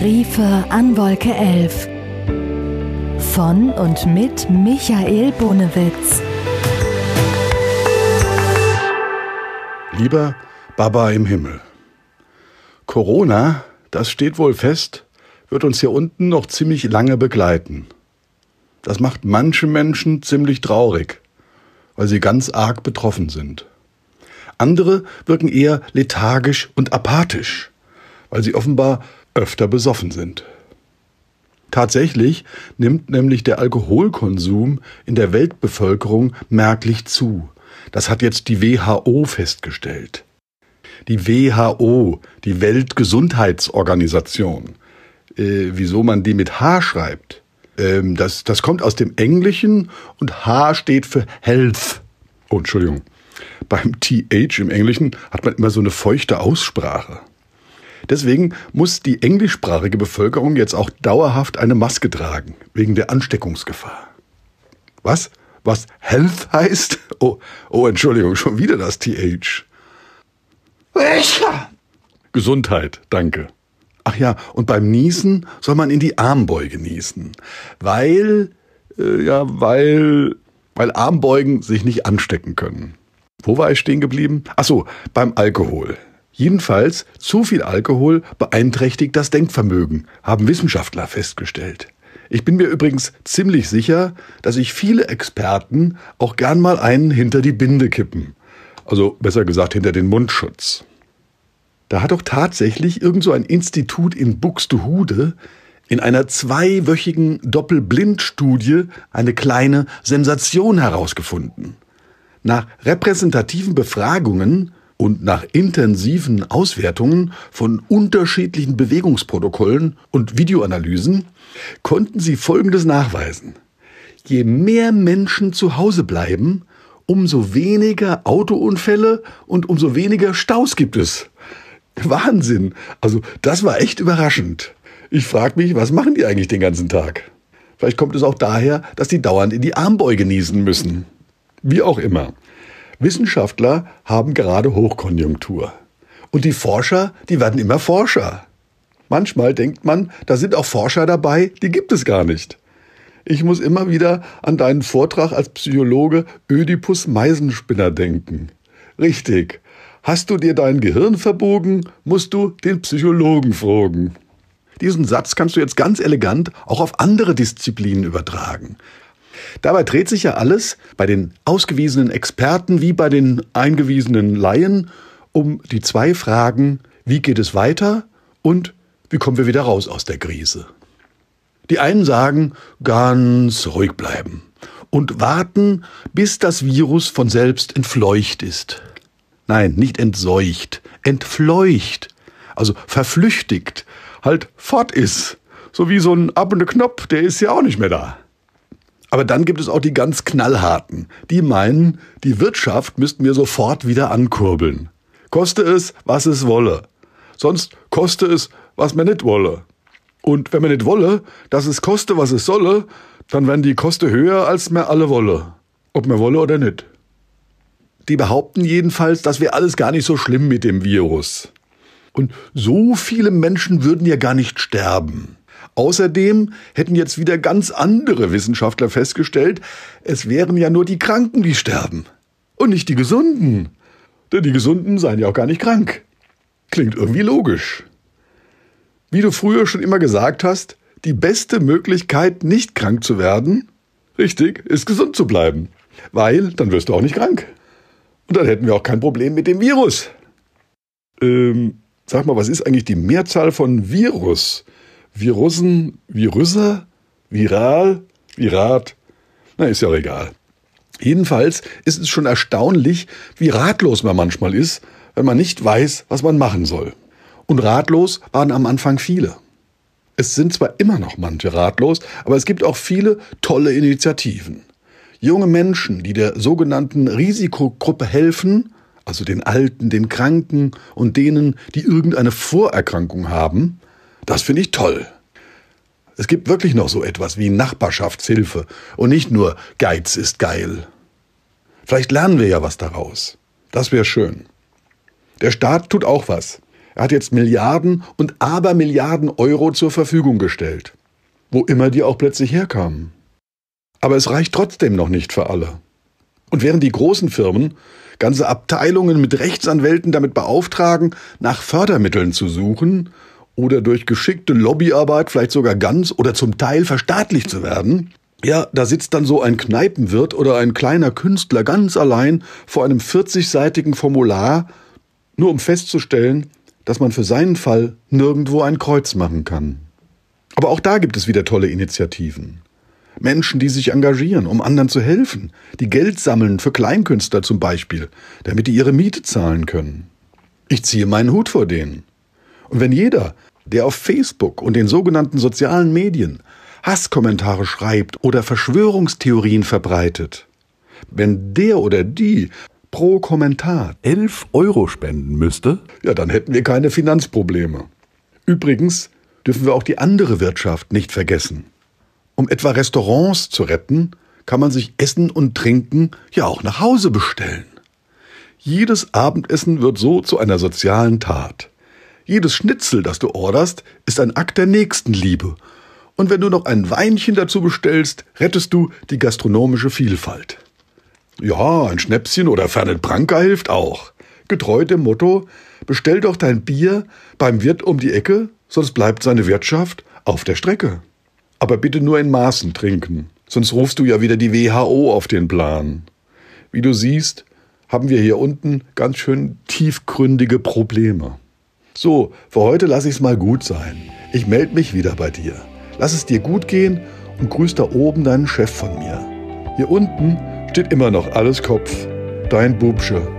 Briefe an Wolke 11. Von und mit Michael Bonewitz. Lieber Baba im Himmel, Corona, das steht wohl fest, wird uns hier unten noch ziemlich lange begleiten. Das macht manche Menschen ziemlich traurig, weil sie ganz arg betroffen sind. Andere wirken eher lethargisch und apathisch, weil sie offenbar öfter besoffen sind. Tatsächlich nimmt nämlich der Alkoholkonsum in der Weltbevölkerung merklich zu. Das hat jetzt die WHO festgestellt. Die WHO, die Weltgesundheitsorganisation. Wieso man die mit H schreibt? Das kommt aus dem Englischen und H steht für Health. Oh, Entschuldigung. Beim TH im Englischen hat man immer so eine feuchte Aussprache. Deswegen muss die englischsprachige Bevölkerung jetzt auch dauerhaft eine Maske tragen, wegen der Ansteckungsgefahr. Was? Was Health heißt? Oh, Entschuldigung, schon wieder das TH. Gesundheit, danke. Ach ja, und beim Niesen soll man in die Armbeuge niesen, weil Armbeugen sich nicht anstecken können. Wo war ich stehen geblieben? Ach so, beim Alkohol. Jedenfalls, zu viel Alkohol beeinträchtigt das Denkvermögen, haben Wissenschaftler festgestellt. Ich bin mir übrigens ziemlich sicher, dass sich viele Experten auch gern mal einen hinter die Binde kippen. Also besser gesagt hinter den Mundschutz. Da hat doch tatsächlich irgend so ein Institut in Buxtehude in einer 2-wöchigen Doppelblindstudie eine kleine Sensation herausgefunden. Nach repräsentativen Befragungen und nach intensiven Auswertungen von unterschiedlichen Bewegungsprotokollen und Videoanalysen konnten sie Folgendes nachweisen. Je mehr Menschen zu Hause bleiben, umso weniger Autounfälle und umso weniger Staus gibt es. Wahnsinn! Also das war echt überraschend. Ich frage mich, was machen die eigentlich den ganzen Tag? Vielleicht kommt es auch daher, dass die dauernd in die Armbeuge niesen müssen. Wie auch immer. Wissenschaftler haben gerade Hochkonjunktur. Und die Forscher, die werden immer Forscher. Manchmal denkt man, da sind auch Forscher dabei, die gibt es gar nicht. Ich muss immer wieder an deinen Vortrag als Psychologe Ödipus Meisenspinner denken. Richtig. Hast du dir dein Gehirn verbogen, musst du den Psychologen fragen. Diesen Satz kannst du jetzt ganz elegant auch auf andere Disziplinen übertragen. Dabei dreht sich ja alles bei den ausgewiesenen Experten wie bei den eingewiesenen Laien um die 2 Fragen, wie geht es weiter und wie kommen wir wieder raus aus der Krise. Die einen sagen, ganz ruhig bleiben und warten, bis das Virus von selbst entfleucht ist. Nein, nicht entseucht, entfleucht, also verflüchtigt, halt fort ist. So wie so ein Ab- und ein Knopf, der ist ja auch nicht mehr da. Aber dann gibt es auch die ganz Knallharten, die meinen, die Wirtschaft müssten wir sofort wieder ankurbeln. Koste es, was es wolle. Sonst koste es, was man nicht wolle. Und wenn man nicht wolle, dass es koste, was es solle, dann werden die Kosten höher, als man alle wolle. Ob man wolle oder nicht. Die behaupten jedenfalls, das wäre alles gar nicht so schlimm mit dem Virus. Und so viele Menschen würden ja gar nicht sterben. Außerdem hätten jetzt wieder ganz andere Wissenschaftler festgestellt, es wären ja nur die Kranken, die sterben. Und nicht die Gesunden. Denn die Gesunden seien ja auch gar nicht krank. Klingt irgendwie logisch. Wie du früher schon immer gesagt hast, die beste Möglichkeit, nicht krank zu werden, richtig, ist gesund zu bleiben. Weil dann wirst du auch nicht krank. Und dann hätten wir auch kein Problem mit dem Virus. Sag mal, was ist eigentlich die Mehrzahl von Virus? Virussen, Virüsse, viral, virat? Na, ist ja auch egal. Jedenfalls ist es schon erstaunlich, wie ratlos man manchmal ist, wenn man nicht weiß, was man machen soll. Und ratlos waren am Anfang viele. Es sind zwar immer noch manche ratlos, aber es gibt auch viele tolle Initiativen. Junge Menschen, die der sogenannten Risikogruppe helfen, also den Alten, den Kranken und denen, die irgendeine Vorerkrankung haben, das finde ich toll. Es gibt wirklich noch so etwas wie Nachbarschaftshilfe und nicht nur Geiz ist geil. Vielleicht lernen wir ja was daraus. Das wäre schön. Der Staat tut auch was. Er hat jetzt Milliarden und Abermilliarden Euro zur Verfügung gestellt. Wo immer die auch plötzlich herkamen. Aber es reicht trotzdem noch nicht für alle. Und während die großen Firmen ganze Abteilungen mit Rechtsanwälten damit beauftragen, nach Fördermitteln zu suchen oder durch geschickte Lobbyarbeit vielleicht sogar ganz oder zum Teil verstaatlicht zu werden, ja, da sitzt dann so ein Kneipenwirt oder ein kleiner Künstler ganz allein vor einem 40-seitigen Formular, nur um festzustellen, dass man für seinen Fall nirgendwo ein Kreuz machen kann. Aber auch da gibt es wieder tolle Initiativen. Menschen, die sich engagieren, um anderen zu helfen, die Geld sammeln für Kleinkünstler zum Beispiel, damit die ihre Miete zahlen können. Ich ziehe meinen Hut vor denen. Und wenn jeder, der auf Facebook und den sogenannten sozialen Medien Hasskommentare schreibt oder Verschwörungstheorien verbreitet, wenn der oder die pro Kommentar 11 Euro spenden müsste, ja, dann hätten wir keine Finanzprobleme. Übrigens dürfen wir auch die andere Wirtschaft nicht vergessen. Um etwa Restaurants zu retten, kann man sich Essen und Trinken ja auch nach Hause bestellen. Jedes Abendessen wird so zu einer sozialen Tat. Jedes Schnitzel, das du orderst, ist ein Akt der Nächstenliebe. Und wenn du noch ein Weinchen dazu bestellst, rettest du die gastronomische Vielfalt. Ja, ein Schnäpschen oder Fernet Branca hilft auch. Getreu dem Motto, bestell doch dein Bier beim Wirt um die Ecke, sonst bleibt seine Wirtschaft auf der Strecke. Aber bitte nur in Maßen trinken, sonst rufst du ja wieder die WHO auf den Plan. Wie du siehst, haben wir hier unten ganz schön tiefgründige Probleme. So, für heute lasse ich es mal gut sein. Ich melde mich wieder bei dir. Lass es dir gut gehen und grüß da oben deinen Chef von mir. Hier unten steht immer noch alles Kopf. Dein Bubsche.